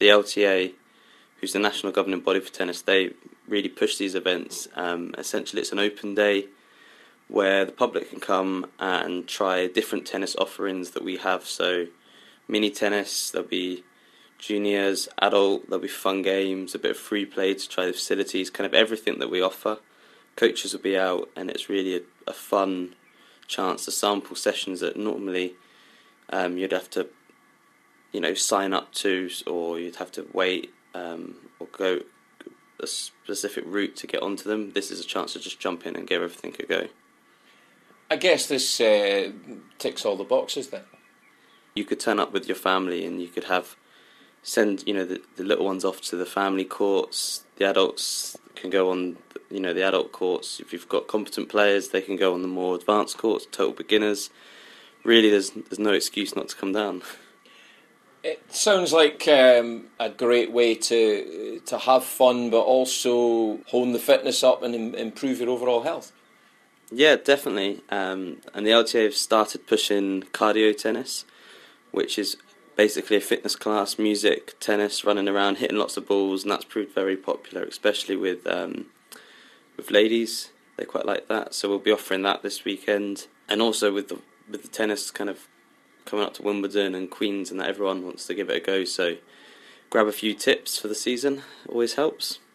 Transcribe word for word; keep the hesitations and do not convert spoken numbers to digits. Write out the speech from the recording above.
The L T A, who's the national governing body for tennis, they really push these events. Um, essentially, it's an open day where the public can come and try different tennis offerings that we have. So, mini tennis, there'll be juniors, adult, there'll be fun games, a bit of free play to try the facilities, kind of everything that we offer. Coaches will be out, and it's really a, a fun chance to sample sessions that normally um, you'd have to, you know, sign up to, or you'd have to wait um, or go a specific route to get onto them. This is a chance to just jump in and give everything a go. I guess this uh, ticks all the boxes then. You could turn up with your family, and you could have send you know the, the little ones off to the family courts. The adults can go on you know the adult courts. If you've got competent players, they can go on the more advanced courts, total beginners. Really, there's there's no excuse not to come down. It sounds like um, a great way to to have fun, but also hone the fitness up and im- improve your overall health. Yeah, definitely. Um, and the L T A have started pushing cardio tennis, which is basically a fitness class, music, tennis, running around, hitting lots of balls, and that's proved very popular, especially with um, with ladies. They quite like that, so we'll be offering that this weekend. And also with the with the tennis kind of coming up to Wimbledon and Queens, and that everyone wants to give it a go. So grab a few tips for the season, always helps.